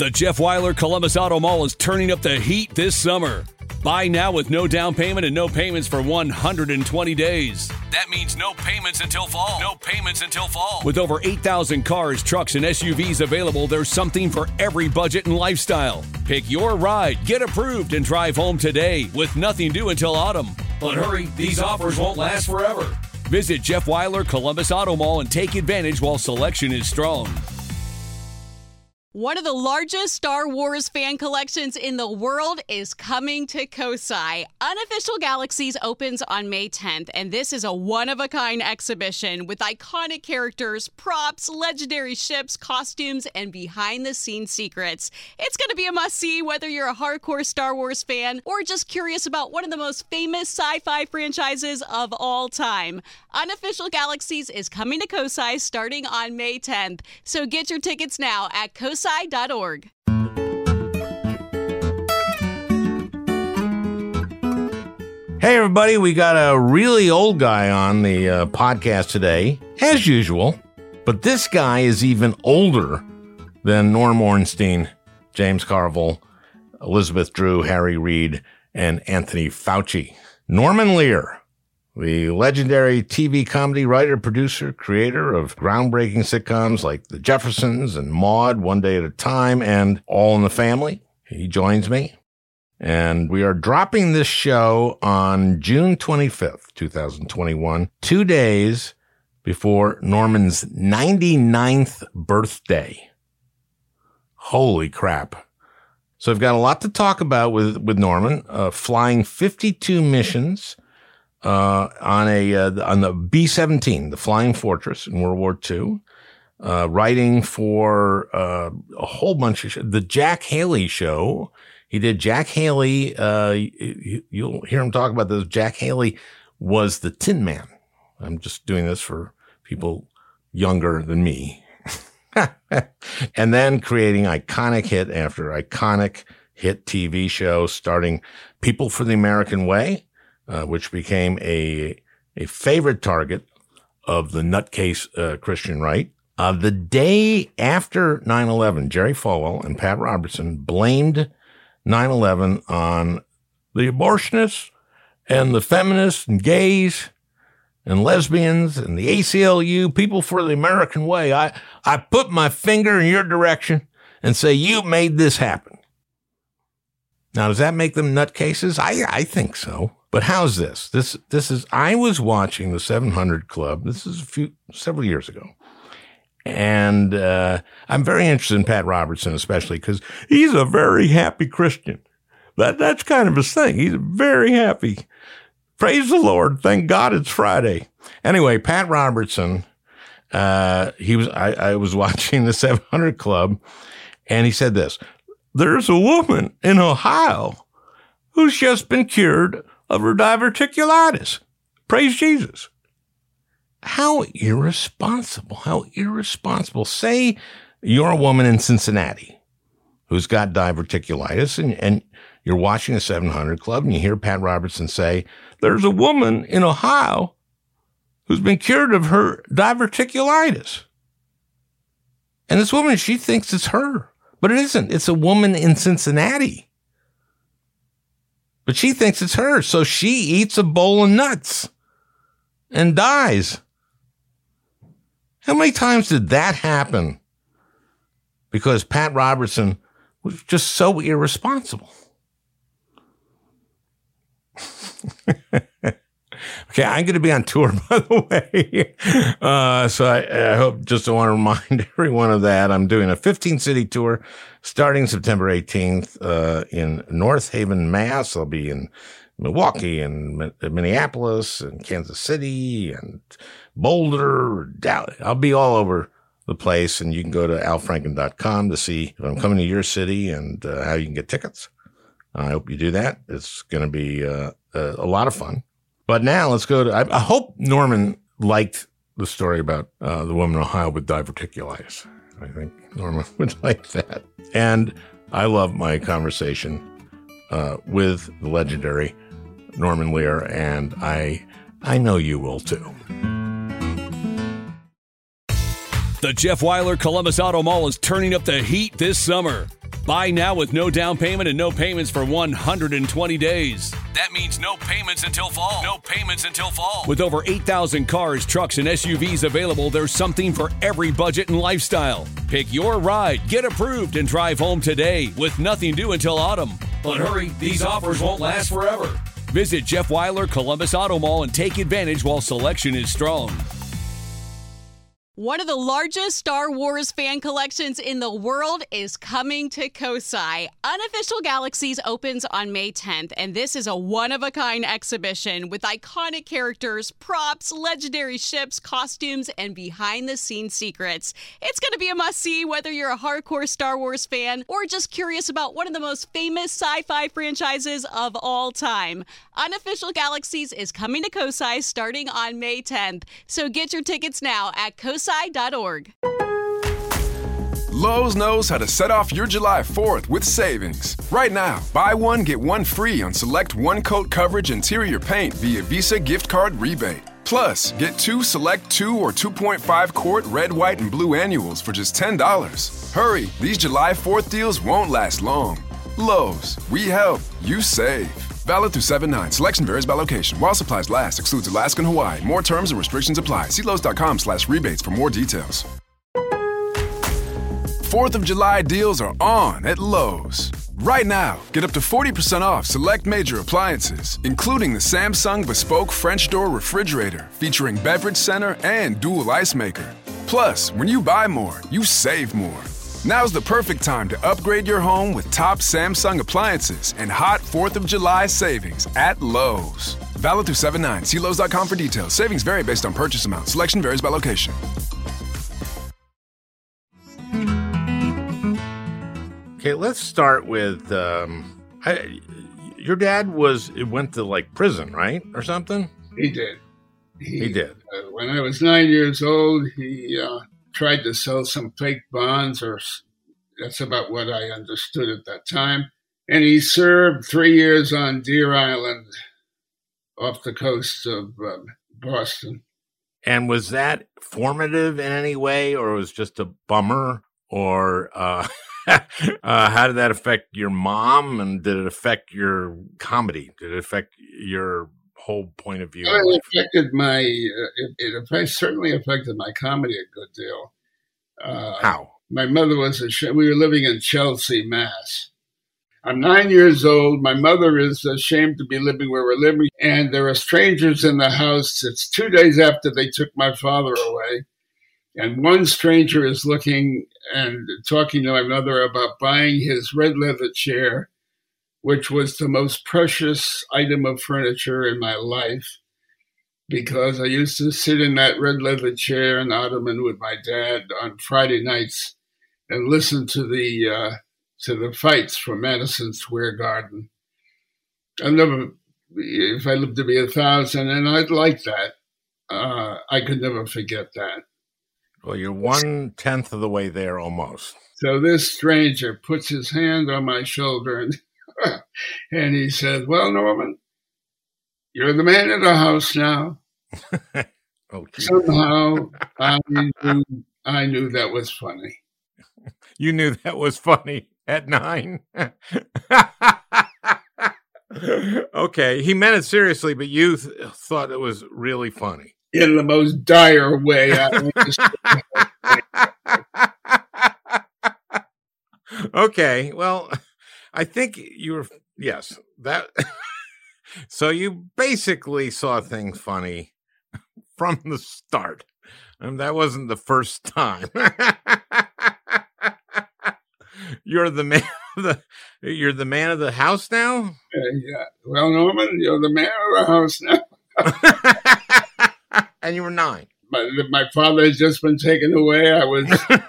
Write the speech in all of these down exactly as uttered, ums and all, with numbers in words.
The Jeff Weiler Columbus Auto Mall is turning up the heat this summer. Buy now with no down payment and no payments for one hundred twenty days. That means no payments until fall. No payments until fall. With over eight thousand cars, trucks, and S U Vs available, there's something for every budget and lifestyle. Pick your ride, get approved, and drive home today with nothing due until autumn. But hurry, these offers won't last forever. Visit Jeff Weiler Columbus Auto Mall and take advantage while selection is strong. One of the largest Star Wars fan collections in the world is coming to Kosai. Unofficial Galaxies opens on May tenth, and this is a one-of-a-kind exhibition with iconic characters, props, legendary ships, costumes, and behind-the-scenes secrets. It's going to be a must-see whether you're a hardcore Star Wars fan or just curious about one of the most famous sci-fi franchises of all time. Unofficial Galaxies is coming to Kosai starting on May tenth, so get your tickets now at kosai dot org. Hey, everybody, we got a really old guy on the uh, podcast today, as usual. But this guy is even older than Norm Ornstein, James Carville, Elizabeth Drew, Harry Reid, and Anthony Fauci. Norman Lear, the legendary T V comedy writer, producer, creator of groundbreaking sitcoms like The Jeffersons and Maude, One Day at a Time, and All in the Family. He joins me. And we are dropping this show on June twenty-fifth, twenty twenty-one, two days before Norman's ninety-ninth birthday. Holy crap. So I've got a lot to talk about with, with Norman, uh, flying fifty-two missions Uh, on a, uh, on the B seventeen, the Flying Fortress in World War Two, uh, writing for, uh, a whole bunch of, sh- the Jack Haley show. He did Jack Haley, uh, you, you'll hear him talk about this. Jack Haley was the Tin Man. I'm just doing this for people younger than me. And then creating iconic hit after iconic hit T V show, starting People for the American Way, Uh, which became a a favorite target of the nutcase uh, Christian right. Uh, the day after nine eleven, Jerry Falwell and Pat Robertson blamed nine eleven on the abortionists and the feminists and gays and lesbians and the A C L U, People for the American Way. I, I put my finger in your direction and say, you made this happen. Now, does that make them nutcases? I, I think so. But how's this? This, this is, I was watching the seven hundred Club. This is a few, several years ago. And, uh, I'm very interested in Pat Robertson, especially because he's a very happy Christian. That, that's kind of his thing. He's very happy. Praise the Lord. Thank God it's Friday. Anyway, Pat Robertson, uh, he was, I, I was watching the seven hundred Club, and he said this: there's a woman in Ohio who's just been cured of her diverticulitis. Praise Jesus. How irresponsible. How irresponsible. Say you're a woman in Cincinnati who's got diverticulitis, and, and you're watching the seven hundred Club, and you hear Pat Robertson say, there's a woman in Ohio who's been cured of her diverticulitis. And this woman, she thinks it's her, but it isn't. It's a woman in Cincinnati. But she thinks it's her, so she eats a bowl of nuts and dies. How many times did that happen? Because Pat Robertson was just so irresponsible. Okay, I'm going to be on tour, by the way. Uh, so I, I hope, just want to remind everyone of that. I'm doing a fifteen-city tour starting September eighteenth uh, in North Haven, Mass. I'll be in Milwaukee and Minneapolis and Kansas City and Boulder, Dallas. I'll be all over the place, and you can go to al franken dot com to see if I'm coming to your city and uh, how you can get tickets. I hope you do that. It's going to be uh, a, a lot of fun. But now let's go to, I, I hope Norman liked the story about uh, the woman in Ohio with diverticulitis. I think Norman would like that. And I love my conversation uh, with the legendary Norman Lear, and I, I know you will too. The Jeff Weiler Columbus Auto Mall is turning up the heat this summer. Buy now with no down payment and no payments for one hundred twenty days. That means no payments until fall. No payments until fall. With over eight thousand cars, trucks, and S U Vs available, there's something for every budget and lifestyle. Pick your ride, get approved, and drive home today with nothing due until autumn. But hurry, these offers won't last forever. Visit Jeff Weiler Columbus Auto Mall and take advantage while selection is strong. One of the largest Star Wars fan collections in the world is coming to Kosai. Unofficial Galaxies opens on May tenth, and this is a one-of-a-kind exhibition with iconic characters, props, legendary ships, costumes, and behind-the-scenes secrets. It's going to be a must-see whether you're a hardcore Star Wars fan or just curious about one of the most famous sci-fi franchises of all time. Unofficial Galaxies is coming to Kosai starting on May tenth, so get your tickets now at kosai dot org. Lowe's knows how to set off your July fourth with savings. Right now, buy one, get one free on select one-coat coverage interior paint via Visa gift card rebate. Plus, get two select two or two point five quart red, white, and blue annuals for just ten dollars. Hurry, these July fourth deals won't last long. Lowe's, we help, you save. Valid through seven nine. Selection varies by location. While supplies last. Excludes Alaska and Hawaii. More terms and restrictions apply. See Lowe's.com slash rebates for more details. fourth of July deals are on at Lowe's. Right now, get up to forty percent off select major appliances, including the Samsung Bespoke French Door Refrigerator featuring beverage center and dual ice maker. Plus, when you buy more, you save more. Now's the perfect time to upgrade your home with top Samsung appliances and hot fourth of July savings at Lowe's. Valid through seven nine. See Lowe's dot com for details. Savings vary based on purchase amount. Selection varies by location. Okay, let's start with, um, I, your dad was, went to like prison, right? Or something? He did. He, he did. Uh, when I was nine years old, he uh, tried to sell some fake bonds, or that's about what I understood at that time. And he served three years on Deer Island off the coast of uh, Boston. And was that formative in any way, or was just a bummer? Or uh, uh, how did that affect your mom? And did it affect your comedy? Did it affect your whole point of view? Well, it affected my, uh, it, it affect, certainly affected my comedy a good deal. Uh, How? My mother was, a, we were living in Chelsea, Mass. I'm nine years old. My mother is ashamed to be living where we're living, and there are strangers in the house. It's two days after they took my father away, and one stranger is looking and talking to my mother about buying his red leather chair, which was the most precious item of furniture in my life, because I used to sit in that red leather chair and ottoman with my dad on Friday nights and listen to the uh, to the fights from Madison Square Garden. I'll never, if I lived to be a thousand, and I'd like that, uh, I could never forget that. Well, you're one tenth of the way there almost. So this stranger puts his hand on my shoulder and and he said, "Well, Norman, you're the man of the house now." Oh, somehow I knew, I knew that was funny. You knew that was funny at nine? Okay, he meant it seriously, but you th- thought it was really funny. In the most dire way. Okay, well, I think you were, yes, that. So you basically saw things funny from the start. And that wasn't the first time. You're the man of the, you're the man of the house now? Uh, yeah. Well, Norman, you're the man of the house now. And you were nine. My, my father had just been taken away. I was.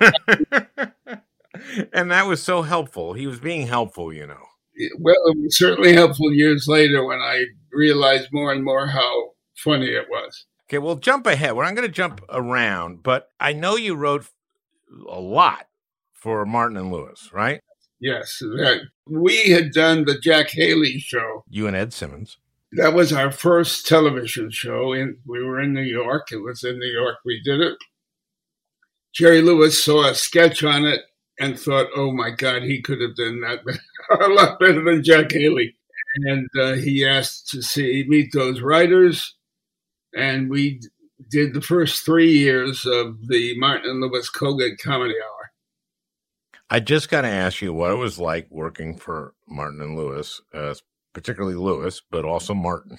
And that was so helpful. He was being helpful, you know. Well, it was certainly helpful years later when I realized more and more how funny it was. Okay, well, jump ahead. We're not going to jump around, but I know you wrote a lot for Martin and Lewis, right? Yes. That, we had done the Jack Haley show. You and Ed Simmons. That was our first television show. In, we were in New York. It was in New York we did it. Jerry Lewis saw a sketch on it, and thought, oh, my God, he could have done that a lot better than Jack Haley. And uh, he asked to see meet those writers, and we did the first three years of the Martin and Lewis Colgate Comedy Hour. I just got to ask you what it was like working for Martin and Lewis, uh, particularly Lewis, but also Martin.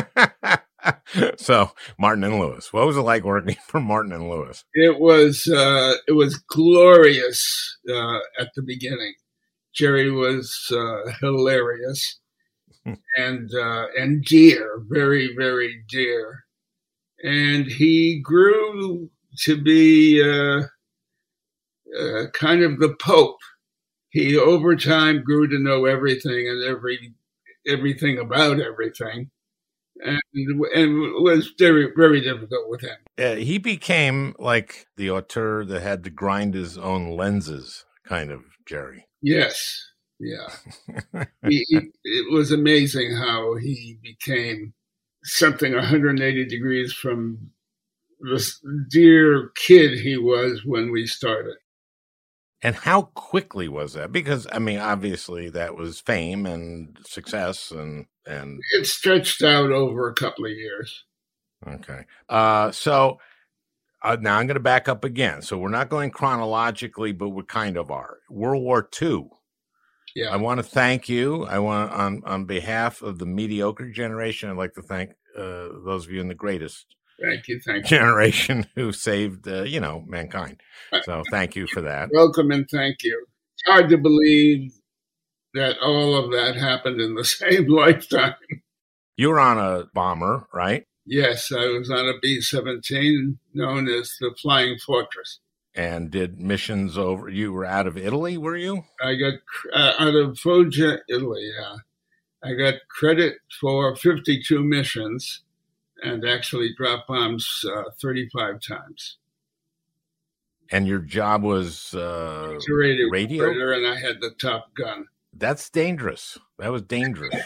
So Martin and Lewis, what was it like working for Martin and Lewis? It was uh, it was glorious uh, at the beginning. Jerry was uh, hilarious and uh, and dear, very very dear, and he grew to be uh, uh, kind of the Pope. He over time grew to know everything and every everything about everything. And, and it was very, very difficult with him. Uh, he became like the auteur that had to grind his own lenses, kind of, Jerry. Yes, yeah. he, he, it was amazing how he became something one hundred eighty degrees from the dear kid he was when we started. And how quickly was that? Because, I mean, obviously that was fame and success and... and it stretched out over a couple of years. Okay. Uh, so uh, now I'm going to back up again. So we're not going chronologically, but we kind of are. World War Two. Yeah. I want to thank you. I want on, on behalf of the mediocre generation, I'd like to thank uh, those of you in the greatest Thank you, thank you. generation who saved, uh, you know, mankind. So thank you for that. Welcome and thank you. It's hard to believe that all of that happened in the same lifetime. You were on a bomber, right? Yes, I was on a B seventeen known as the Flying Fortress. And did missions over, you were out of Italy, were you? I got uh, out of Foggia, Italy, yeah. I got credit for fifty-two missions and actually dropped bombs uh, thirty-five times. And your job was uh, a radio, radio? operator, and I had the Top Gun. That's dangerous. That was dangerous.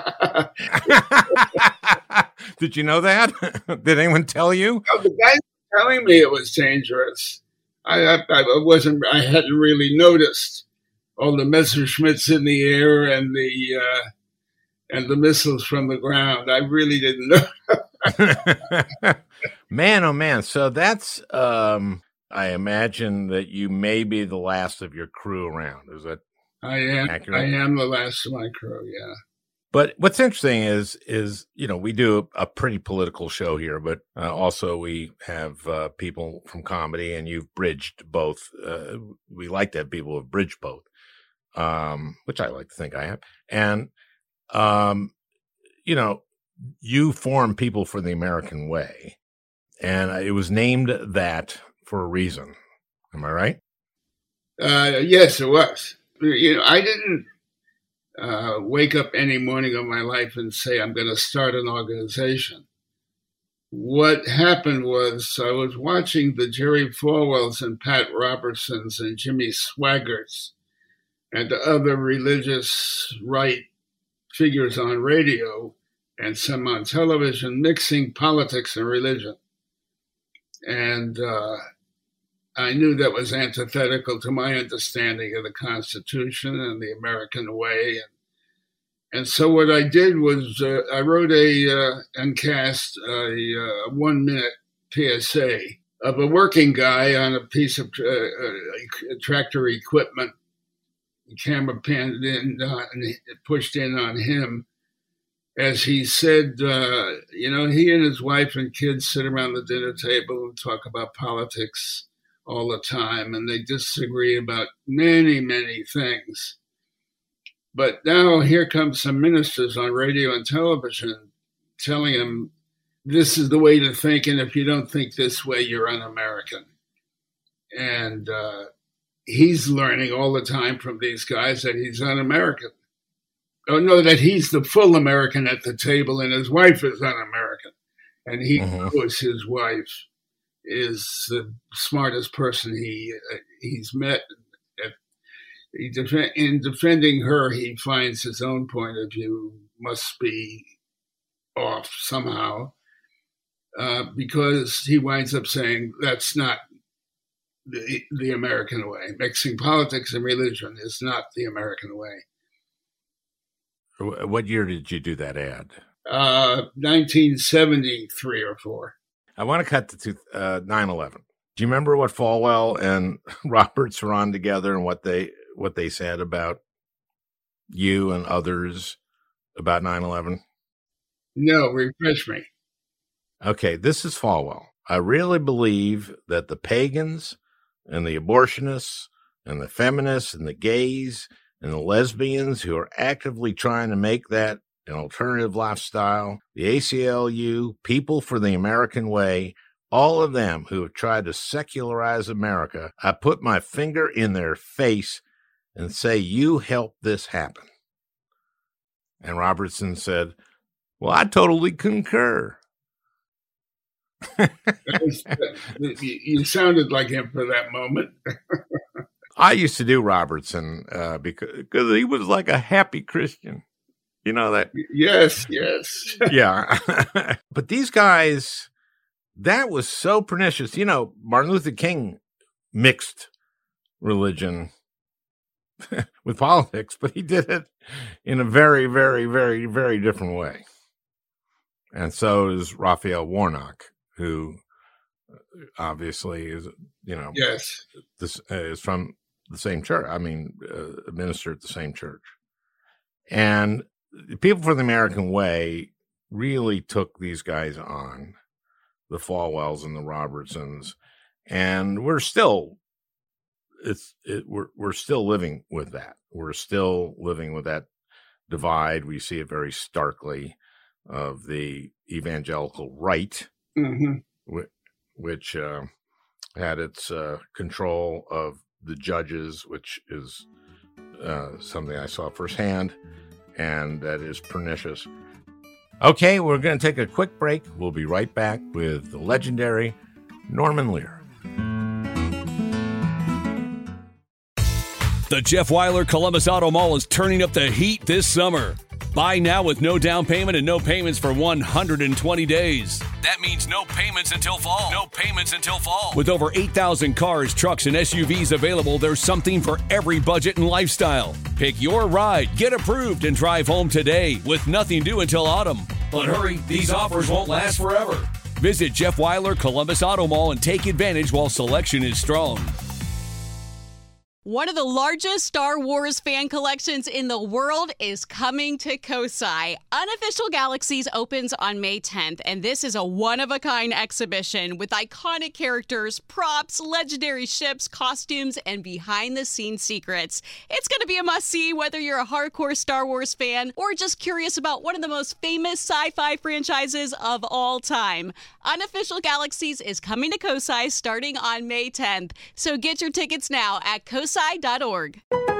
Did you know that? Did anyone tell you? No, the guys were telling me it was dangerous. I, I, I wasn't. I hadn't really noticed all the Messerschmitts in the air and the uh, and the missiles from the ground. I really didn't know. Man, oh man! So that's. Um, I imagine that you may be the last of your crew around. Is that? I am. accurate? I am the last of my crew. Yeah. But what's interesting is, is you know, we do a, a pretty political show here, but uh, also we have uh, people from comedy, and you've bridged both. Uh, we like to have people who've bridged both, um, which I like to think I have. And, um, you know, you form People for the American Way, and it was named that for a reason. Am I right? Uh, yes, it was. You know, I didn't uh, wake up any morning of my life and say, I'm going to start an organization. What happened was I was watching the Jerry Falwells and Pat Robertsons and Jimmy Swaggarts and other religious right figures on radio and some on television mixing politics and religion. And uh, I knew that was antithetical to my understanding of the Constitution and the American way. And, and so what I did was uh, I wrote a uh, and cast a, a one-minute P S A of a working guy on a piece of uh, uh, tractor equipment. The camera panned in uh, and pushed in on him as he said, uh, you know, he and his wife and kids sit around the dinner table and talk about politics all the time, and they disagree about many, many things. But now here come some ministers on radio and television telling him this is the way to think, and if you don't think this way, you're un-American. And uh, he's learning all the time from these guys that he's un-American. Oh, no, that he's the full American at the table, and his wife is un-American. And he Mhm. knows his wife is the smartest person he uh, he's met. He def- in defending her, he finds his own point of view must be off somehow, uh, because he winds up saying that's not the, the American way. Mixing politics and religion is not the American way. What year did you do that ad? Uh, nineteen seventy-three or four. I want to cut to uh, nine eleven. Do you remember what Falwell and Roberts were on together and what they what they said about you and others about nine eleven? No, refresh me. Okay, this is Falwell. I really believe that the pagans and the abortionists and the feminists and the gays and the lesbians who are actively trying to make that an alternative lifestyle, the A C L U, People for the American Way, all of them who have tried to secularize America, I put my finger in their face and say, you helped this happen. And Robertson said, well, I totally concur. was, you sounded like him for that moment. I used to do Robertson uh, because, because he was like a happy Christian. You know that? Yes, yes. Yeah. But these guys, that was so pernicious. You know, Martin Luther King mixed religion with politics, but he did it in a very, very, very, very different way. And so is Raphael Warnock, who obviously is, you know, yes, this uh, is from the same church. I mean, uh, a minister at the same church. And People for the American Way really took these guys on, the Falwells and the Robertsons, and we're still, it's it, we're we're still living with that. We're still living with that divide. We see it very starkly of the evangelical right, mm-hmm. which, which uh, had its uh, control of the judges, which is uh, something I saw firsthand. And that is pernicious. Okay, we're going to take a quick break. We'll be right back with the legendary Norman Lear. The Jeff Weiler Columbus Auto Mall is turning up the heat this summer. Buy now with no down payment and no payments for one hundred twenty days. That means no payments until fall. No payments until fall. With over eight thousand cars, trucks, and S U Vs available, there's something for every budget and lifestyle. Pick your ride, get approved, and drive home today with nothing due until autumn. But hurry, these offers won't last forever. Visit Jeff Weiler Columbus Auto Mall and take advantage while selection is strong. One of the largest Star Wars fan collections in the world is coming to Kosai. Unofficial Galaxies opens on May tenth, and this is a one-of-a-kind exhibition with iconic characters, props, legendary ships, costumes, and behind-the-scenes secrets. It's going to be a must-see whether you're a hardcore Star Wars fan or just curious about one of the most famous sci-fi franchises of all time. Unofficial Galaxies is coming to Kosai starting on May tenth, so get your tickets now at kosai dot org.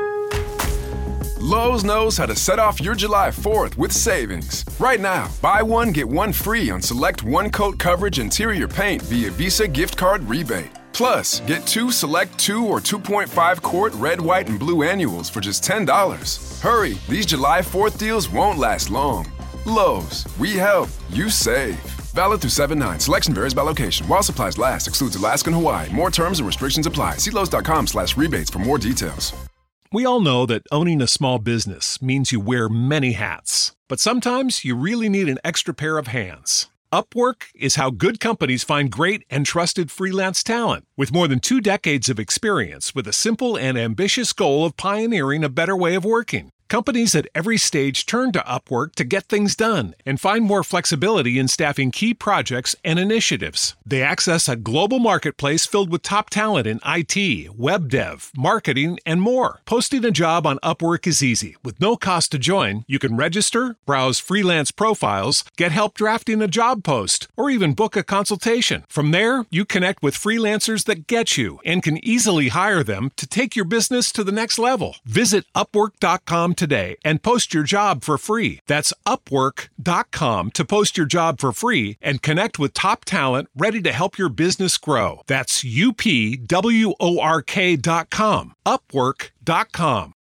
Lowe's knows how to set off your July fourth with savings. Right now, buy one, get one free on select one-coat coverage interior paint via Visa gift card rebate. Plus, get two select two or two point five quart red, white, and blue annuals for just ten dollars. Hurry, these July fourth deals won't last long. Lowe's, we help, you save. Valid through seven nine. Selection varies by location. While supplies last. Excludes Alaska and Hawaii. More terms and restrictions apply. See Lowe's.com slash rebates for more details. We all know that owning a small business means you wear many hats. But sometimes you really need an extra pair of hands. Upwork is how good companies find great and trusted freelance talent. With more than two decades of experience with a simple and ambitious goal of pioneering a better way of working. Companies at every stage turn to Upwork to get things done and find more flexibility in staffing key projects and initiatives. They access a global marketplace filled with top talent in I T, web dev, marketing, and more. Posting a job on Upwork is easy. With no cost to join, you can register, browse freelance profiles, get help drafting a job post, or even book a consultation. From there, you connect with freelancers that get you and can easily hire them to take your business to the next level. Visit upwork dot com today and post your job for free. That's upwork dot com to post your job for free and connect with top talent ready to help your business grow. That's U P W O R K dot com. upwork dot com.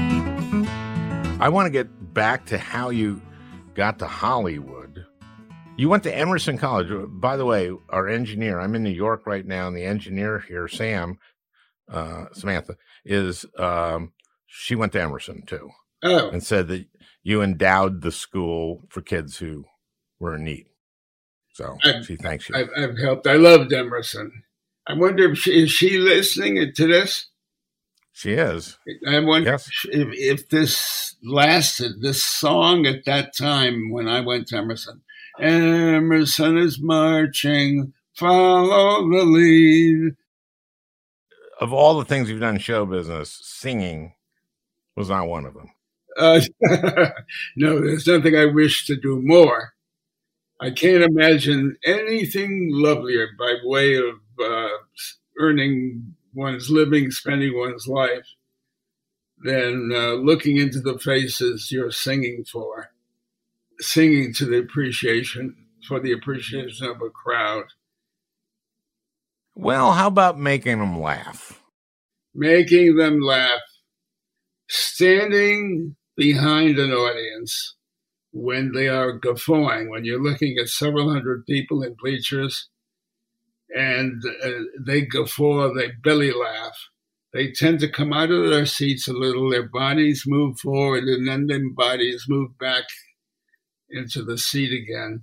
I want to get back to how you got to Hollywood. You went to Emerson College. By the way, our engineer, I'm in New York right now, and the engineer here, Sam, uh, Samantha, is, um, she went to Emerson too. Oh. And said that you endowed the school for kids who were in need. So I've, she thanks you. I've, I've helped. I loved Emerson. I wonder if she, is she listening to this? She is. I wonder yes. if, if this lasted, this song at that time when I went to Emerson. Emerson is marching, follow the lead. Of all the things you've done in show business, singing was not one of them. Uh, no, there's nothing I wish to do more. I can't imagine anything lovelier by way of uh, earning one's living, spending one's life, than uh, looking into the faces you're singing for, singing to the appreciation, for the appreciation of a crowd. Well, how about making them laugh? Making them laugh. Standing behind an audience when they are guffawing, when you're looking at several hundred people in bleachers and uh, they guffaw, they belly laugh. They tend to come out of their seats a little, their bodies move forward, and then their bodies move back into the seat again.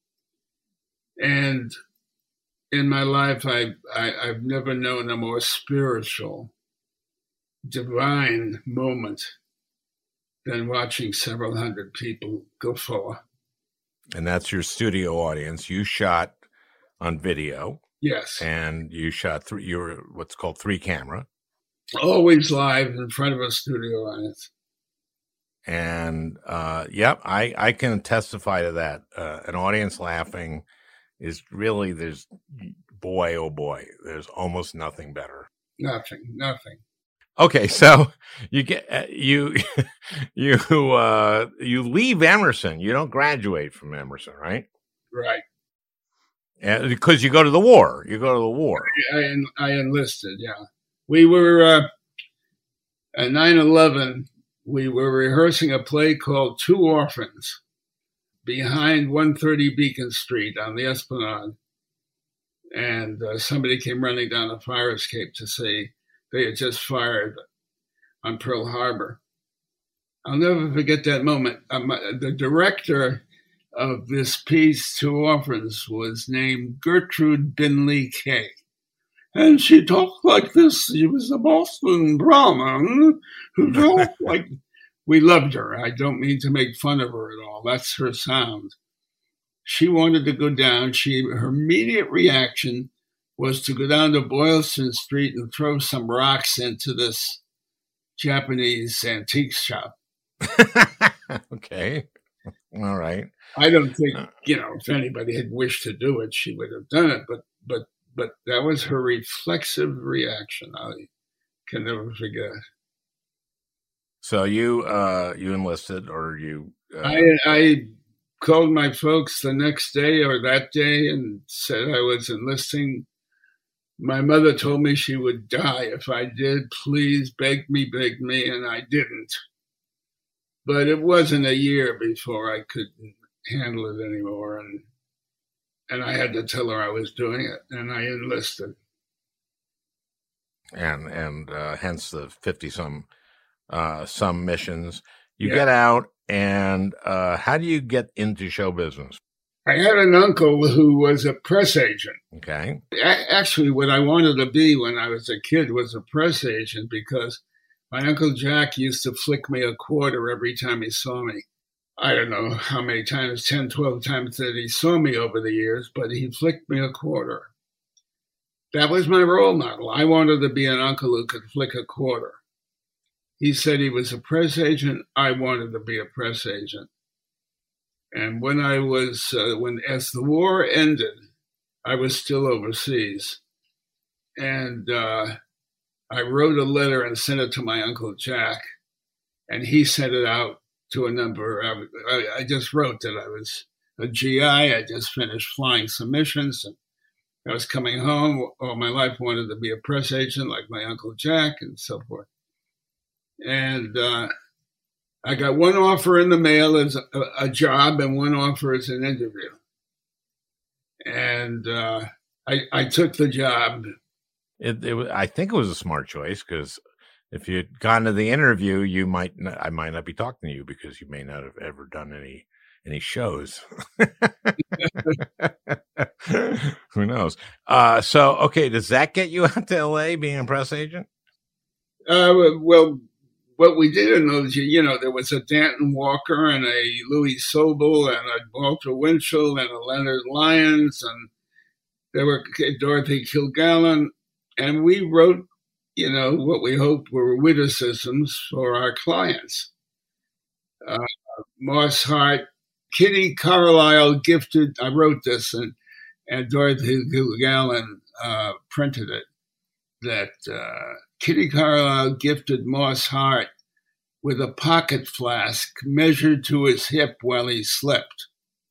And in my life, I, I, I've never known a more spiritual, divine moment than watching several hundred people guffaw. And that's your studio audience. You shot on video. Yes. And you shot three, you were what's called three camera. Always live in front of a studio audience. And, uh, yep, I, I can testify to that. Uh, an audience laughing is really, there's, boy, oh boy, there's almost nothing better. Nothing, nothing. Okay, so you get uh, you you uh, you leave Emerson. You don't graduate from Emerson, right? Right. And because you go to the war. You go to the war. I I enlisted. Yeah, we were uh, at nine eleven. We were rehearsing a play called Two Orphans behind one thirty Beacon Street on the Esplanade, and uh, somebody came running down the fire escape to say they had just fired on Pearl Harbor. I'll never forget that moment. Um, the director of this piece, Two Orphans, was named Gertrude Binley Kay. And she talked like this. She was a Boston Brahmin who talked like... We loved her. I don't mean to make fun of her at all. That's her sound. She wanted to go down. She Her immediate reaction was to go down to Boylston Street and throw some rocks into this Japanese antique shop. Okay. All right. I don't think, you know, if anybody had wished to do it, she would have done it. But but but that was her reflexive reaction. I can never forget. So you uh, you enlisted, or you? Uh... I I called my folks the next day or that day and said I was enlisting. My mother told me she would die if I did. Please, begged me, begged me, and I didn't. But it wasn't a year before I could handle it anymore, and and I had to tell her I was doing it, and I enlisted. And and uh, hence the fifty some uh, some missions. You yeah. get out, and uh, how do you get into show business? I had an uncle who was a press agent. Okay. Actually, what I wanted to be when I was a kid was a press agent, because my Uncle Jack used to flick me a quarter every time he saw me. I don't know how many times, ten, twelve times that he saw me over the years, but he flicked me a quarter. That was my role model. I wanted to be an uncle who could flick a quarter. He said he was a press agent. I wanted to be a press agent. And when I was, uh, when as the war ended, I was still overseas. And uh, I wrote a letter and sent it to my Uncle Jack. And he sent it out to a number. I, I just wrote that I was a G I. I just finished flying some missions. And I was coming home. All my life wanted to be a press agent like my Uncle Jack and so forth. And uh, I got one offer in the mail as a, a job and one offer as an interview. And uh, I, I took the job. It, it was, I think it was a smart choice because if you'd gone to the interview, you might not, I might not be talking to you because you may not have ever done any any shows. Who knows? Uh, so, okay, does that get you out to L A being a press agent? Uh, well, what we did in those, you know, there was a Danton Walker and a Louis Sobel and a Walter Winchell and a Leonard Lyons, and there were Dorothy Kilgallen, and we wrote, you know, what we hoped were witticisms for our clients. Uh, Moss Hart, Kitty Carlisle gifted, I wrote this, and, and Dorothy Kilgallen uh, printed it, that uh, Kitty Carlisle gifted Moss Hart with a pocket flask measured to his hip while he slept.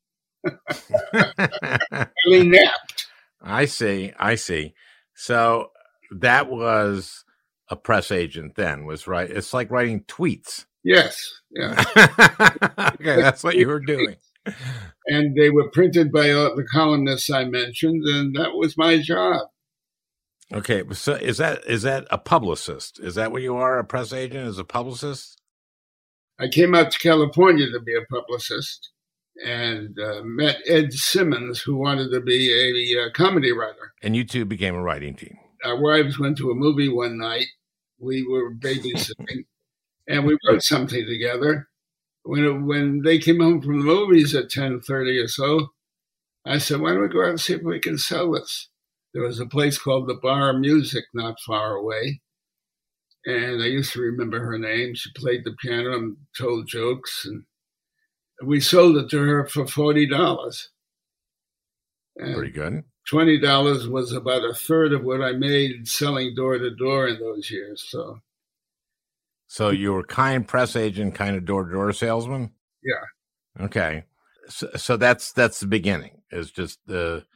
While he napped. I see. I see. So that was a press agent then, was right. It's like writing tweets. Yes. Yeah. Okay, that's what you were doing. And they were printed by uh, the columnists I mentioned, and that was my job. Okay, so is that is that a publicist? Is that what you are, a press agent, as a publicist? I came out to California to be a publicist and uh, met Ed Simmons, who wanted to be a, a comedy writer. And you two became a writing team. Our wives went to a movie one night. We were babysitting, and we wrote something together. When it, when they came home from the movies at ten thirty or so, I said, why don't we go out and see if we can sell this? There was a place called the Bar of Music not far away. And I used to remember her name. She played the piano and told jokes. And we sold it to her for forty dollars. And pretty good. twenty dollars was about a third of what I made selling door to door in those years. So so you were kind press agent, kind of door to door salesman? Yeah. Okay. So, so that's that's the beginning. It's just the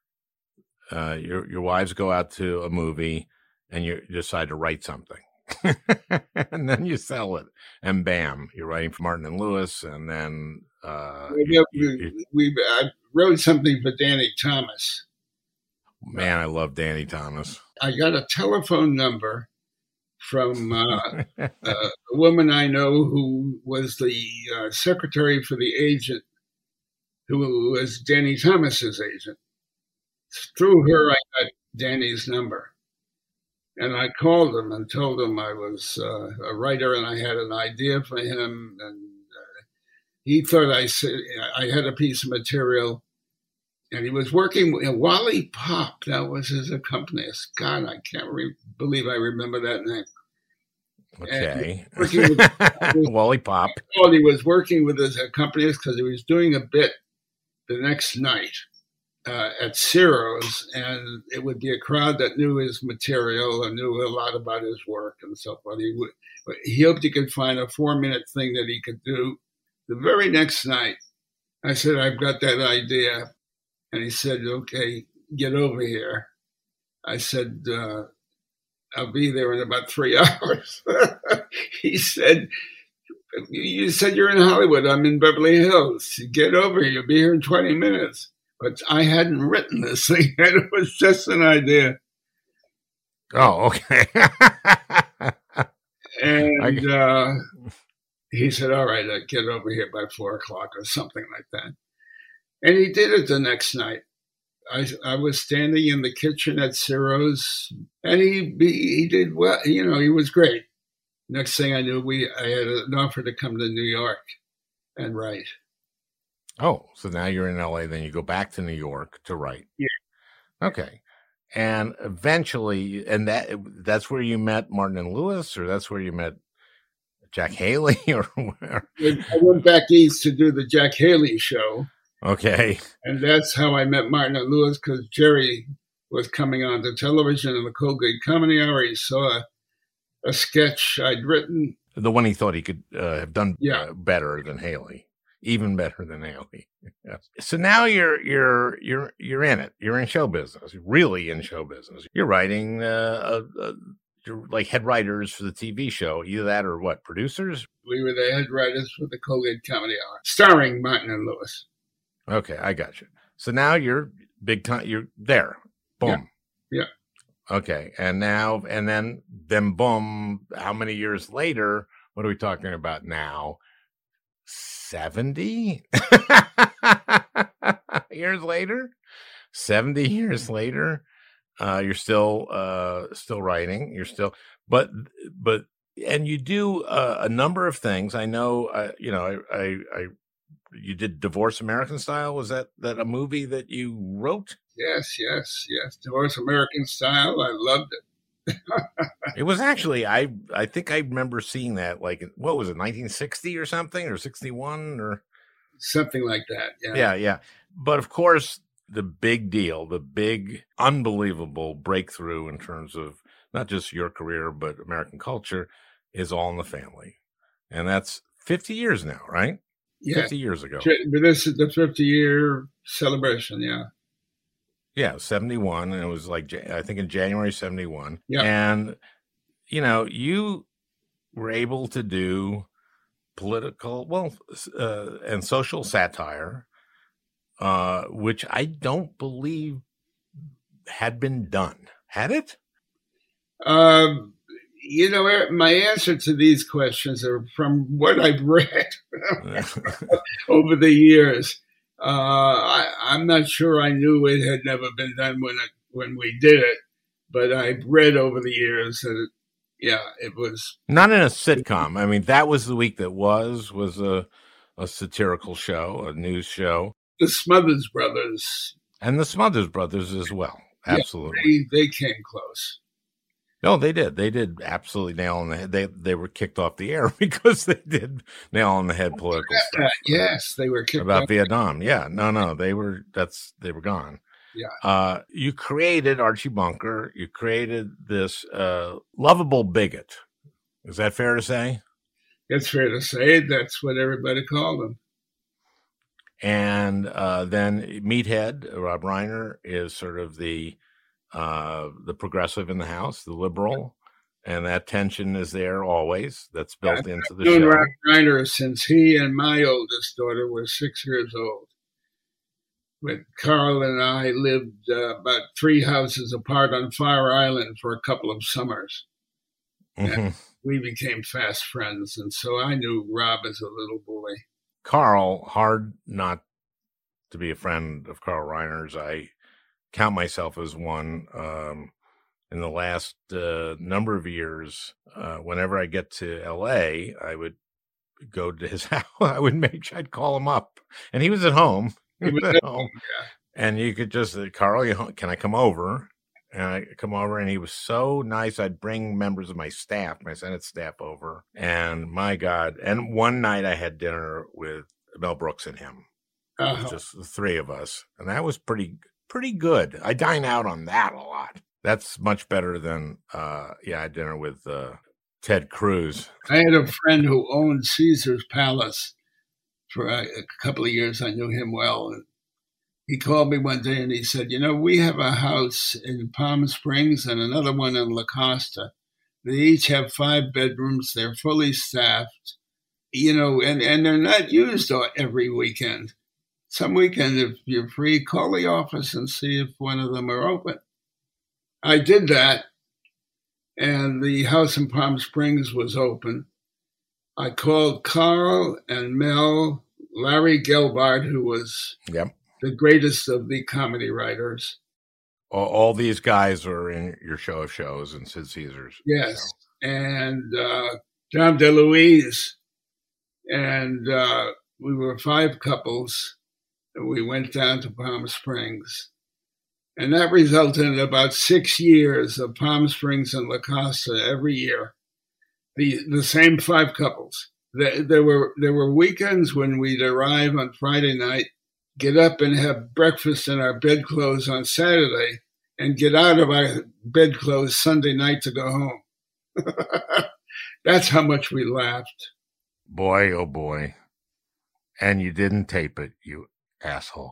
uh, your your wives go out to a movie and you decide to write something. And then you sell it, and bam, you're writing for Martin and Lewis, and then uh, you, you, we, you, we I wrote something for Danny Thomas. Man, I love Danny Thomas. I got a telephone number from uh, uh, a woman I know who was the uh, secretary for the agent, who was Danny Thomas's agent. Through her, I got Danny's number. And I called him and told him I was uh, a writer and I had an idea for him. And uh, he thought I said I had a piece of material. And he was working with Wally Pop. That was his accompanist. God, I can't re- believe I remember that name. Okay. Working with, Wally Pop. Well, he was working with his accompanist because he was doing a bit the next night. Uh, at Ciro's, and it would be a crowd that knew his material and knew a lot about his work and so forth. He, would, he hoped he could find a four-minute thing that he could do. The very next night, I said, I've got that idea. And he said, okay, get over here. I said, uh, I'll be there in about three hours. He said, you said you're in Hollywood. I'm in Beverly Hills. Get over here. You'll be here in twenty minutes. But I hadn't written this thing. It was just an idea. Oh, okay. And uh, he said, all right, I'll get over here by four o'clock or something like that. And he did it the next night. I, I was standing in the kitchen at Ciro's, and he he did well. You know, he was great. Next thing I knew, we I had an offer to come to New York and write. Oh, so now you're in L A, then you go back to New York to write. Yeah. Okay. And eventually, and that that's where you met Martin and Lewis, or that's where you met Jack Haley, or where? I went back east to do the Jack Haley show. Okay. And that's how I met Martin and Lewis, because Jerry was coming on to television in the Colgate Comedy Hour. He saw a, a sketch I'd written. The one he thought he could uh, have done yeah. uh, better than Haley. Even better than Haley. Yes. So now you're you're you're you're in it. You're in show business. You're really in show business. You're writing, uh, uh, uh, you're like head writers for the T V show. Either that or what? Producers? We were the head writers for the Colgate Comedy Hour, starring Martin and Lewis. Okay, I got you. So now you're big time. You're there. Boom. Yeah. yeah. Okay. And now, and then, then boom, how many years later, what are we talking about now? seventy years later? seventy years later, uh, you're still, uh, still writing. You're still, but, but, and you do uh, a number of things. I know, uh, you know, I, I, I, you did Divorce American Style. Was that, that a movie that you wrote? Yes, yes, yes. Divorce American Style. I loved it. It was actually, I, I think I remember seeing that, like, what was it, nineteen sixty or something, or sixty-one or something like that. Yeah. Yeah. Yeah. But of course, the big deal, the big, unbelievable breakthrough in terms of not just your career, but American culture is All in the Family. And that's fifty years now, right? Yeah. fifty years ago. But this is the fifty year celebration. Yeah. Yeah. seventy-one. And it was like, I think in January seventy-one. Yeah. And, you know, you were able to do political, well, uh, and social satire, uh, which I don't believe had been done. Had it? Um, you know, my answer to these questions are from what I've read over the years. Uh, I, I'm not sure I knew it had never been done when it, when we did it, but I've read over the years that, it, yeah, it was not in a sitcom. I mean, That Was the Week That Was was a a satirical show, a news show. The Smothers Brothers, and the Smothers Brothers as well. Absolutely, yeah, they, they came close. No, they did. They did absolutely nail on the head. They they were kicked off the air because they did nail on the head political uh, stuff. Yes, they were kicked about off. Vietnam. Yeah, no, no, they were. That's they were gone. Yeah. Uh, you created Archie Bunker. You created this uh, lovable bigot. Is that fair to say? It's fair to say. That's what everybody called him. And uh, then Meathead, Rob Reiner, is sort of the uh, the progressive in the house, the liberal, and that tension is there always. That's built yeah, into the I've known show. Rob Reiner since he and my oldest daughter were six years old. When Carl and I lived uh, about three houses apart on Fire Island for a couple of summers. Mm-hmm. And we became fast friends, and so I knew Rob as a little bully. Carl, hard not to be a friend of Carl Reiner's. I count myself as one. Um, in the last uh, number of years, uh, whenever I get to L A, I would go to his house. I would make sure I'd call him up, and he was at home. He was at home, yeah. And you could just, uh, Carl, you, can I come over? And I come over, and he was so nice. I'd bring members of my staff, my Senate staff, over, and my God! And one night I had dinner with Mel Brooks and him, Uh-huh. just the three of us, and that was pretty pretty good. I dine out on that a lot. That's much better than uh, yeah, I had dinner with uh, Ted Cruz. I had a friend who owned Caesar's Palace for a, a couple of years. I knew him well, and he called me one day and he said, you know, we have a house in Palm Springs and another one in La Costa. They each have five bedrooms. They're fully staffed, you know, and, and they're not used every weekend. Some weekend, if you're free, call the office and see if one of them are open. I did that, and the house in Palm Springs was open. I called Carl and Mel, Larry Gelbart, who was Yep. the greatest of the comedy writers. All, all these guys are in your show of shows and Sid Caesar's. Yes. So. And uh, John DeLuise. And uh, we were five couples. And we went down to Palm Springs. And that resulted in about six years of Palm Springs and La Costa every year. The the same five couples. There, there were there were weekends when we'd arrive on Friday night, get up and have breakfast in our bedclothes on Saturday, and get out of our bedclothes Sunday night to go home. That's how much we laughed. Boy, oh boy. And you didn't tape it, you asshole.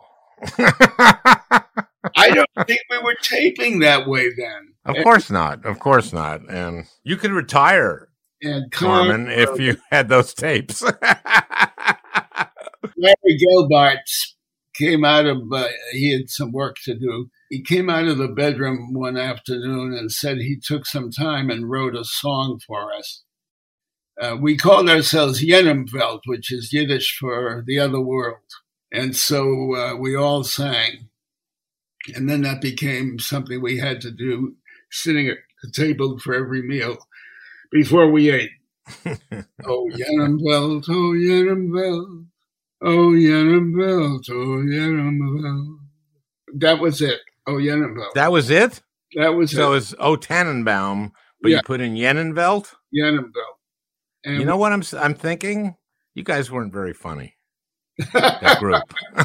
I don't think we were taping that way then. Of course not. Of course not. And you could retire, And Carl, Norman, if you had those tapes. Larry Gelbart came out of, uh, he had some work to do. He came out of the bedroom one afternoon and said he took some time and wrote a song for us. Uh, we called ourselves Jenenwelt, which is Yiddish for the other world. And so uh, we all sang. And then that became something we had to do, sitting at the table for every meal before we ate. Oh, Jenenwelt, oh, Jenenwelt, oh, Jenenwelt, oh, Jenenwelt. That was it. Oh, Jenenwelt. That was it? That was so it. it's O Tannenbaum, but Yeah. you put in Jenenwelt? Jenenwelt. And You know what I'm I'm thinking? You guys weren't very funny, that group.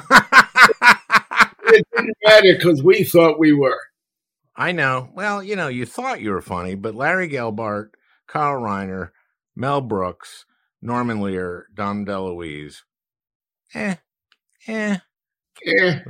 it didn't matter because we thought we were. I know. Well, you know, you thought you were funny, but Larry Gelbart, Carl Reiner, Mel Brooks, Norman Lear, Dom DeLuise, eh, eh. Yeah.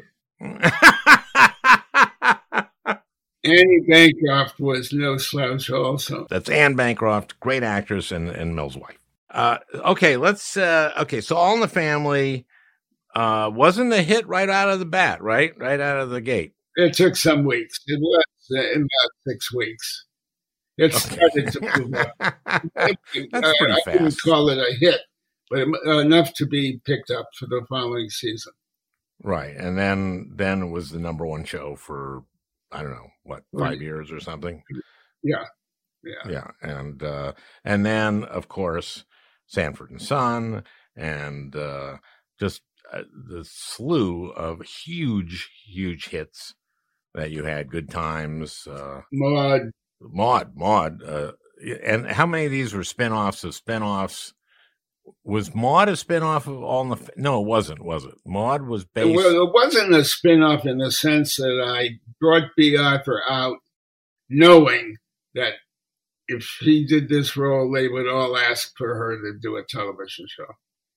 Annie Bancroft was no slouch also. That's Anne Bancroft, great actress and, and Mel's wife. Uh, okay, let's, uh, okay, so All in the Family uh, wasn't a hit right out of the bat, right? Right out of the gate. It took some weeks. It was uh, in about six weeks. It started to move up. That's pretty I, I wouldn't fast. call it a hit, but enough to be picked up for the following season. Right, and then then it was the number one show for, I don't know, what, five Right. years or something? Yeah, yeah. Yeah, and uh, and then, of course, Sanford and Son, and uh, just uh, the slew of huge, huge hits that you had. Good Times, uh, Maud. Maud, Maud. Uh, and how many of these were spinoffs of spinoffs? Was Maud a spinoff of All in the... F- no, it wasn't, was it? Maud was based... Well, it wasn't a spin-off in the sense that I brought B. Arthur out knowing that if he did this role, they would all ask for her to do a television show.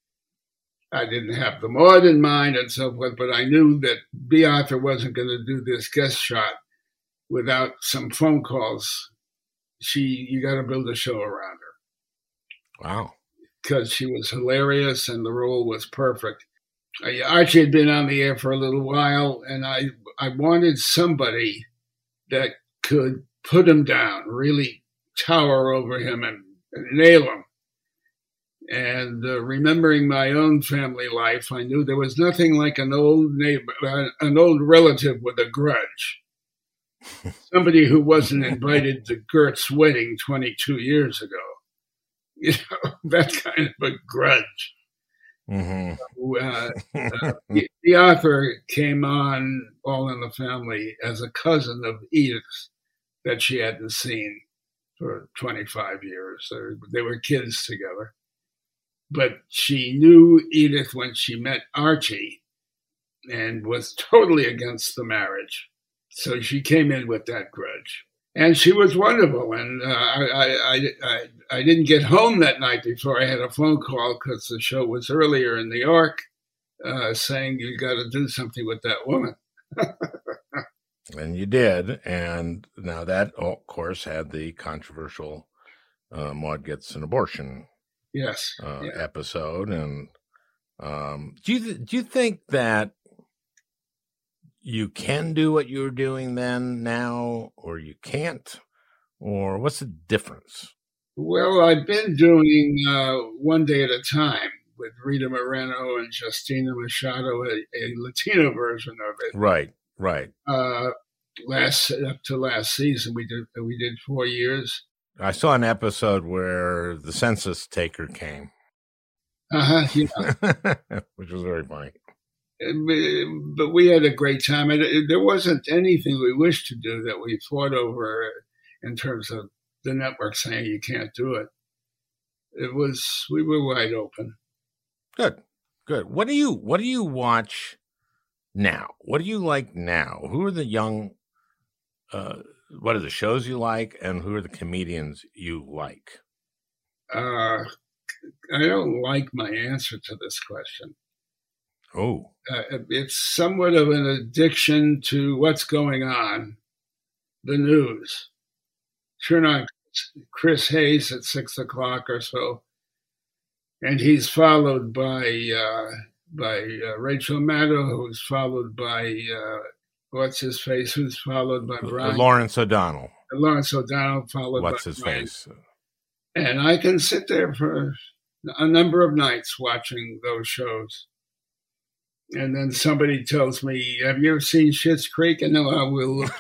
I didn't have the Maud in mind and so forth, but I knew that B. Arthur wasn't going to do this guest shot without some phone calls. She, you got to build a show around her. Wow. Because she was hilarious and the role was perfect. I, Archie had been on the air for a little while, and I, I wanted somebody that could put him down, really tower over him and, and nail him. And uh, remembering my own family life, I knew there was nothing like an old neighbor, uh, an old relative with a grudge. Somebody who wasn't invited to Gert's wedding twenty-two years ago. You know, that kind of a grudge. Mm-hmm. Uh, uh, the, the author came on All in the Family as a cousin of Edith's that she hadn't seen for twenty-five years. Or they were kids together. But she knew Edith when she met Archie and was totally against the marriage. So she came in with that grudge. And she was wonderful. And uh, I, I, I, I didn't get home that night before I had a phone call because the show was earlier in New York uh, saying, you got to do something with that woman. And you did. And now that, of course, had the controversial uh, Maud Gets an Abortion Yes. uh, yeah. episode. And um, do you th- do you think that you can do what you were doing then now, or you can't? Or what's the difference? Well, I've been doing uh, One Day at a Time with Rita Moreno and Justina Machado, a, a Latino version of it. Right, right. Uh, last up to last season, we did we did four years. I saw an episode where the census taker came, Uh huh. Yeah. which was very funny. But we had a great time. And there wasn't anything we wished to do that we fought over in terms of the network saying you can't do it. It was, we were wide open. Good, good. What do you What do you watch now? What do you like now? Who are the young? Uh, what are the shows you like, and who are the comedians you like? Uh, I don't like my answer to this question. Oh, Uh, it's somewhat of an addiction to what's going on, the news. Turn on Chris Hayes at six o'clock or so, and he's followed by uh, by uh, Rachel Maddow, who's followed by, uh, what's his face, who's followed by Brian. Lawrence O'Donnell. Lawrence O'Donnell, followed what's by his Brian. face? And I can sit there for a number of nights watching those shows. And then somebody tells me, have you ever seen Schitt's Creek? And no, I will look.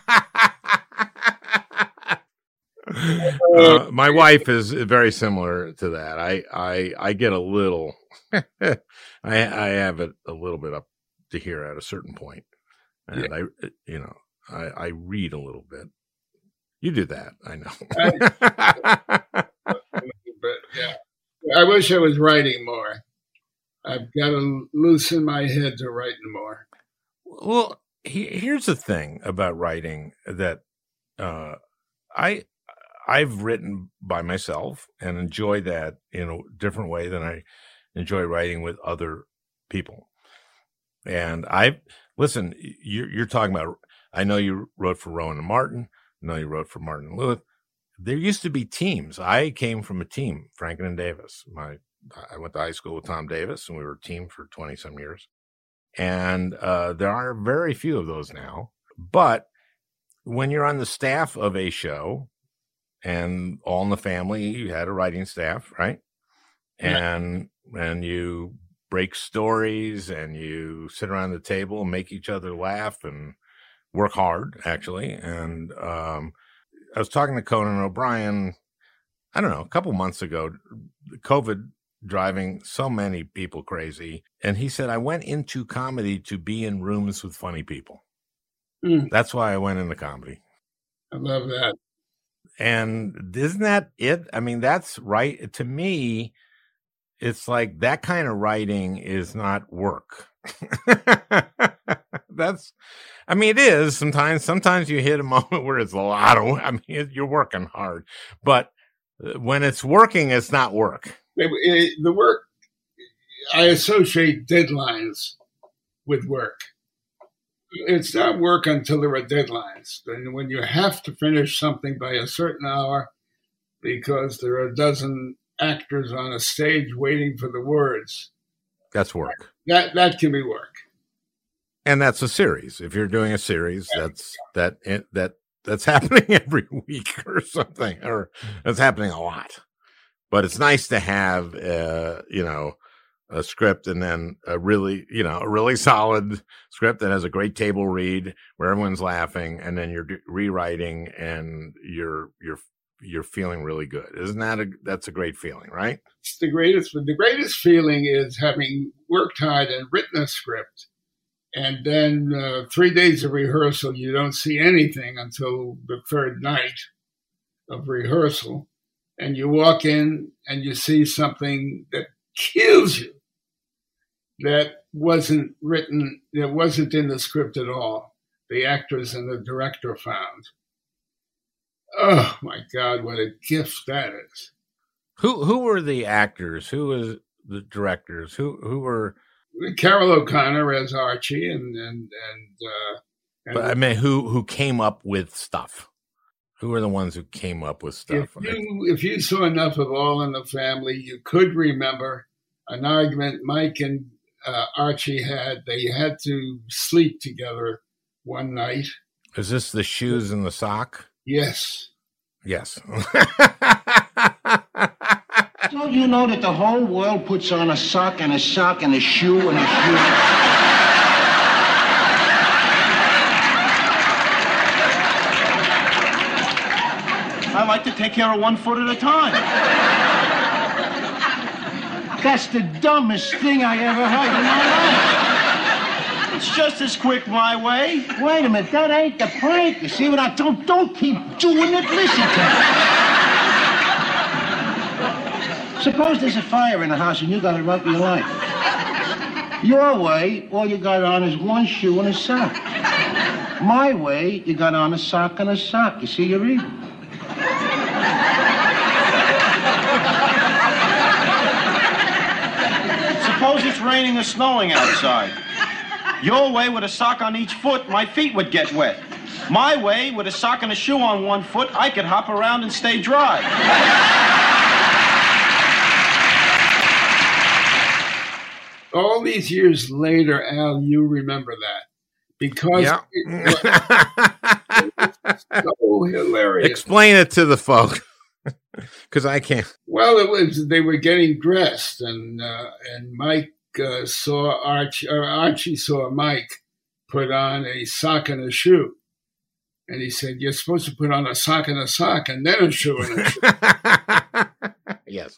uh, my wife is very similar to that. I, I, I get a little, I, I have it a little bit up to here at a certain point. And yeah. I, you know, I, I read a little bit. You do that, I know. I, but yeah, I wish I was writing more. I've got to loosen my head to writing more. Well, he, here's the thing about writing that uh, I I've written by myself and enjoy that in a different way than I enjoy writing with other people. And I listen. You're, you're talking about. I know you wrote for Rowan and Martin. I know you wrote for Martin and Lewis. There used to be teams. I came from a team, Franken and Davis. My I went to high school with Tom Davis, and we were a team for twenty-some years. And uh, there are very few of those now. But when you're on the staff of a show, and All in the Family, you had a writing staff, right? Yeah. And and you break stories, and you sit around the table and make each other laugh and work hard, actually. And um, I was talking to Conan O'Brien, I don't know, a couple months ago, COVID driving so many people crazy. And he said, I went into comedy to be in rooms with funny people. Mm. That's why I went into comedy. I love that. And isn't that it? I mean, that's right. To me, it's like that kind of writing is not work. That's, I mean, it is sometimes. Sometimes you hit a moment where it's a lot of, I mean, you're working hard. But when it's working, it's not work. It, it, the work, I associate deadlines with work. It's not work until there are deadlines. And when you have to finish something by a certain hour because there are a dozen actors on a stage waiting for the words. That's work. That that can be work. And that's a series. If you're doing a series, yeah. that's that that that's happening every week or something, or that's happening a lot. But it's nice to have, uh, you know, a script and then a really, you know, a really solid script that has a great table read where everyone's laughing, and then you're d- rewriting and you're you're you're feeling really good. Isn't that a that's a great feeling, right? It's the greatest. The greatest feeling is having worked hard and written a script, and then uh, three days of rehearsal, you don't see anything until the third night of rehearsal. And you walk in and you see something that kills you, that wasn't written, that wasn't in the script at all. The actors and the director found. Oh, my God, what a gift that is. Who who were the actors? Who was the directors? Who who were... Carol O'Connor as Archie and... and, and, uh, and but I mean, who, who came up with stuff? Who are the ones who came up with stuff? If you, if you saw enough of All in the Family, you could remember an argument Mike and uh, Archie had. They had to sleep together one night. Is this the shoes and the sock? Yes. Yes. Don't you know that the whole world puts on a sock and a sock and a shoe and a shoe? I like to take care of one foot at a time. That's the dumbest thing I ever heard in my life. It's just as quick my way. Wait a minute, that ain't the prank. You see what I don't don't keep doing it. Listen to me. Suppose there's a fire in the house and you got to run for your life. Your way, all you got on is one shoe and a sock. My way, you got on a sock and a sock. You see, you're even. Suppose it's raining or snowing outside. Your way, with a sock on each foot, my feet would get wet. My way, with a sock and a shoe on one foot, I could hop around and stay dry. all these years later, Al, you remember that because Yeah. it, was, it was so hilarious. Explain it to the folk, because I can't. Well, it was they were getting dressed, and uh, and Mike uh, saw Archie, or Archie saw Mike put on a sock and a shoe, and he said, "You're supposed to put on a sock and a sock, and then a shoe and a shoe." Yes.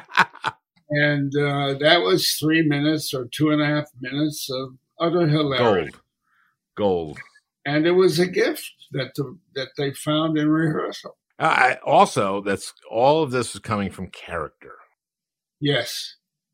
And uh, that was three minutes or two and a half minutes of utter hilarity. Gold. Gold. And it was a gift that the, that they found in rehearsal. Uh, I, also, that's all of this is coming from character. Yes.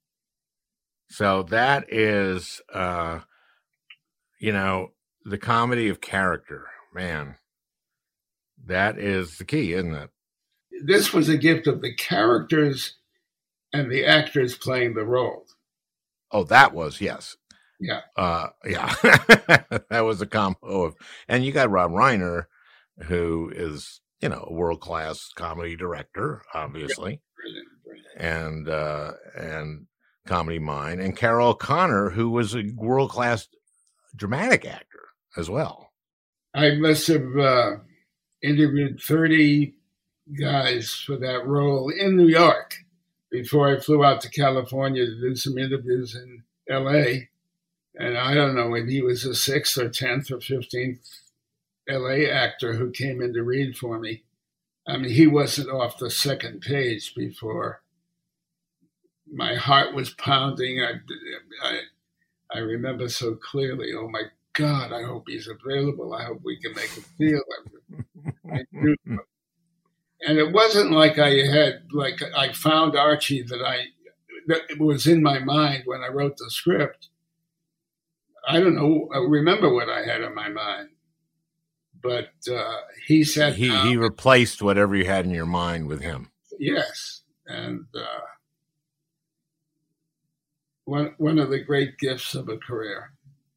So that is, uh, you know, the comedy of character, man. That is the key, isn't it? This was a gift of the characters and the actors playing the role. Oh, that was, yes. Yeah. Uh, yeah. That was a combo of, and you got Rob Reiner, who is, you know, a world-class comedy director, obviously. Brilliant, brilliant. And, uh, and comedy mind, and Carol O'Connor, who was a world-class dramatic actor as well. I must have uh, interviewed thirty guys for that role in New York before I flew out to California to do some interviews in L A. And I don't know if he was the sixth or tenth or fifteenth L A actor who came in to read for me. I mean, he wasn't off the second page before my heart was pounding. I, I, I remember so clearly, oh my God, I hope he's available. I hope we can make a deal. I knew. And it wasn't like I had, like I found Archie that I, that it was in my mind when I wrote the script. I don't know, I remember what I had in my mind. But uh, he said he down, he replaced whatever you had in your mind with him. Yes, and uh, one one of the great gifts of a career.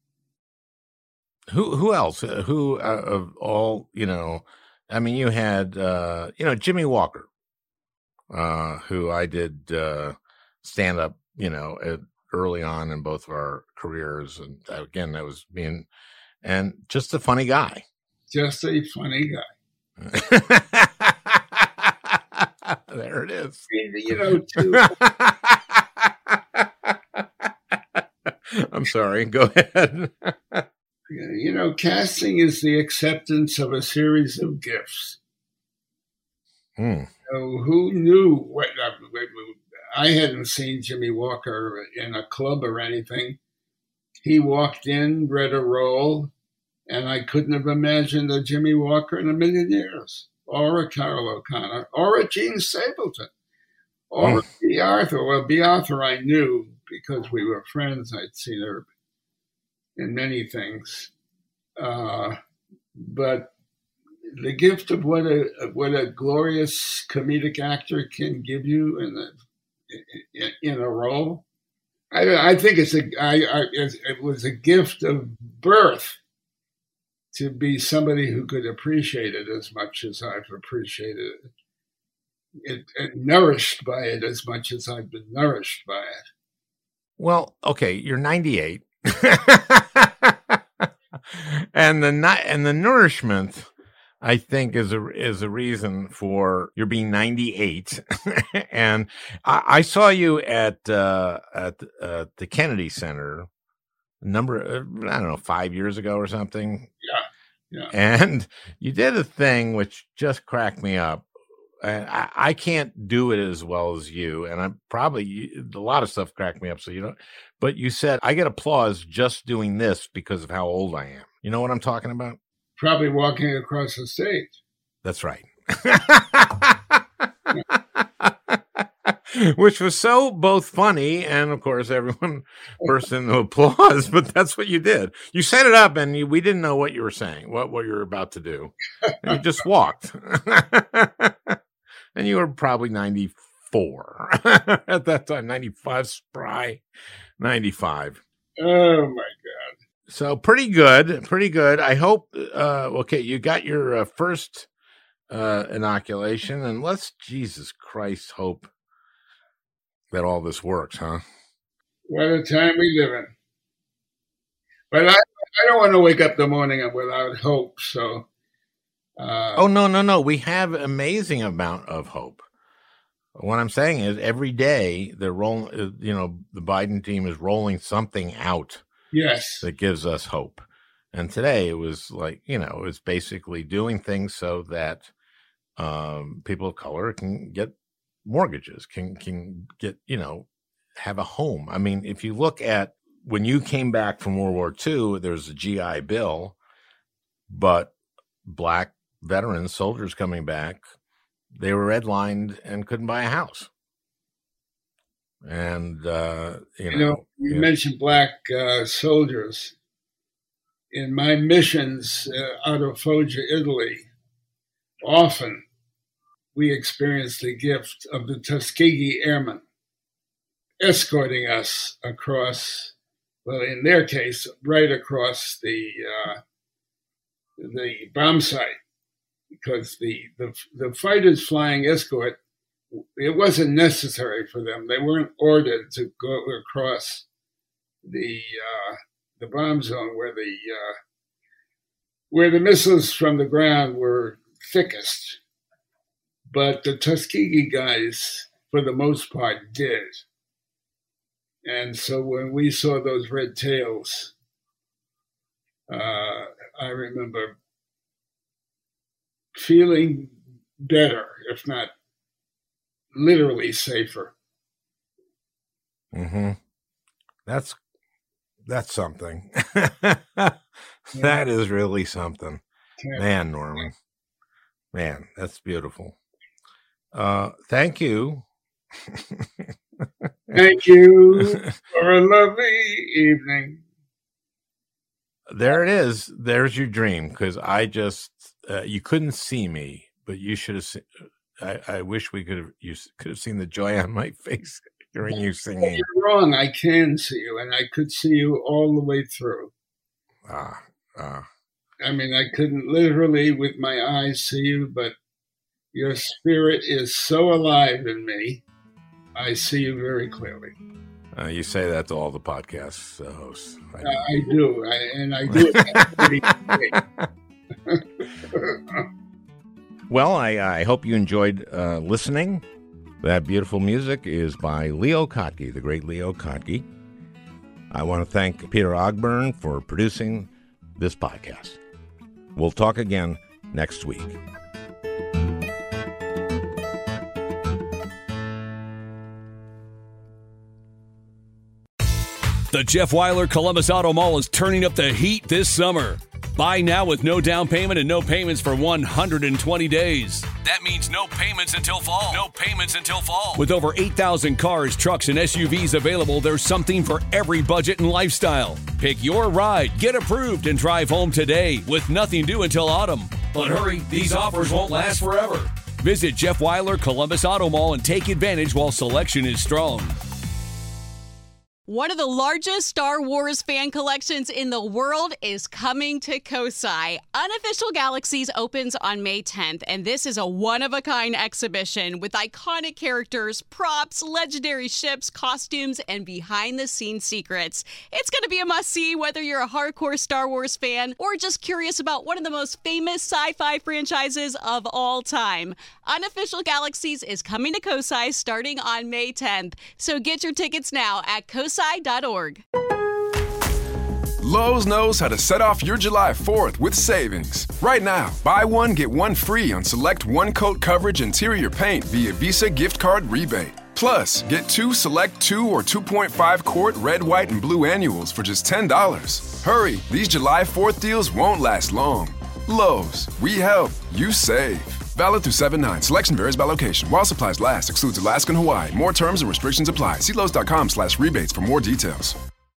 Who who else? Uh, who uh, of all, you know? I mean, you had uh, you know, Jimmy Walker, uh, who I did uh, stand up, you know, at, early on in both of our careers, and again, that was being, and just a funny guy. Just a funny guy. There it is. You know, too. I'm sorry. Go ahead. You know, casting is the acceptance of a series of gifts. Hmm. So who knew what? I hadn't seen Jimmy Walker in a club or anything. He walked in, read a role, and I couldn't have imagined a Jimmy Walker in a million years, or a Carol O'Connor, or a Gene Stapleton, or a B. Arthur. Well, B. Arthur I knew because we were friends. I'd seen her in many things. Uh, but the gift of what a what a glorious comedic actor can give you in a in a role, I, I think it's a I, I, it was a gift of birth to be somebody who could appreciate it as much as I've appreciated it. It, it nourished by it as much as I've been nourished by it. Well, okay, you're ninety-eight, and the and the nourishment, I think, is a is a reason for your being ninety-eight. And I, I saw you at uh, at uh, the Kennedy Center, number I don't know, five years ago or something. Yeah, yeah. And you did a thing which just cracked me up. And I, I can't do it as well as you, and I'm probably a lot of stuff cracked me up. So you know, but you said I get applause just doing this because of how old I am. You know what I'm talking about? Probably walking across the stage. That's right. Which was so both funny and, of course, everyone burst into applause. But that's what you did. You set it up, and you, we didn't know what you were saying, what what you were about to do. And you just walked. And you were probably ninety-four at that time, ninety-five, spry, ninety-five. Oh, my God. So pretty good, pretty good. I hope, uh, okay, you got your uh, first uh, inoculation, and let's, Jesus Christ, hope that all this works, huh? What a time we live in. But I, I don't want to wake up the morning without hope. So, uh, oh no, no, no. We have amazing amount of hope. What I'm saying is, every day they're rolling. You know, the Biden team is rolling something out. Yes, that gives us hope. And today it was like, you know, it was basically doing things so that um, people of color can get mortgages, can can get, you know, have a home. I mean, if you look at when you came back from World War Two, there's a G I Bill, but black veterans, soldiers coming back, they were redlined and couldn't buy a house. And, uh, you, you know, know, you you mentioned black uh, soldiers. In my missions uh, out of Foggia, Italy, often we experienced the gift of the Tuskegee Airmen escorting us across, well, in their case, right across the uh, the bomb site, because the, the the fighters flying escort, it wasn't necessary for them. They weren't ordered to go across the uh, the bomb zone where the uh, where the missiles from the ground were thickest. But the Tuskegee guys, for the most part, did. And so when we saw those red tails, uh, I remember feeling better, if not literally safer. Mm-hmm. That's that's something. That is really something. Man, Norman. Man, that's beautiful. Uh, thank you. Thank you for a lovely evening. There it is. There's your dream. Because I just, uh, you couldn't see me, but you should have seen. I, I wish we could have. You could have seen the joy on my face hearing you singing. You're wrong. I can see you, and I could see you all the way through. Ah, ah. I mean, I couldn't literally with my eyes see you, but your spirit is so alive in me. I see you very clearly. Uh, you say that to all the podcast uh, hosts. I, uh, I do, I, and I do it every day. Well, I, I hope you enjoyed uh, listening. That beautiful music is by Leo Kottke, the great Leo Kottke. I want to thank Peter Ogburn for producing this podcast. We'll talk again next week. The Jeff Weiler Columbus Auto Mall is turning up the heat this summer. Buy now with no down payment and no payments for one hundred twenty days. That means no payments until fall. No payments until fall. With over eight thousand cars, trucks, and S U Vs available, there's something for every budget and lifestyle. Pick your ride, get approved, and drive home today with nothing due until autumn. But hurry, these offers won't last forever. Visit Jeff Weiler Columbus Auto Mall and take advantage while selection is strong. One of the largest Star Wars fan collections in the world is coming to Kosai. Unofficial Galaxies opens on May tenth, and this is a one-of-a-kind exhibition with iconic characters, props, legendary ships, costumes, and behind-the-scenes secrets. It's going to be a must-see whether you're a hardcore Star Wars fan or just curious about one of the most famous sci-fi franchises of all time. Unofficial Galaxies is coming to Kosai starting on May tenth, so get your tickets now at kosai dot org. Lowe's knows how to set off your July fourth with savings. Right now, buy one, get one free on select one-coat coverage interior paint via Visa gift card rebate. Plus, get two select two or two point five quart red, white, and blue annuals for just ten dollars. Hurry, these July fourth deals won't last long. Lowe's, we help, you save. Valid through seven nine. Selection varies by location. While supplies last, excludes Alaska and Hawaii. More terms and restrictions apply. See Lowe's dot com slash rebates for more details.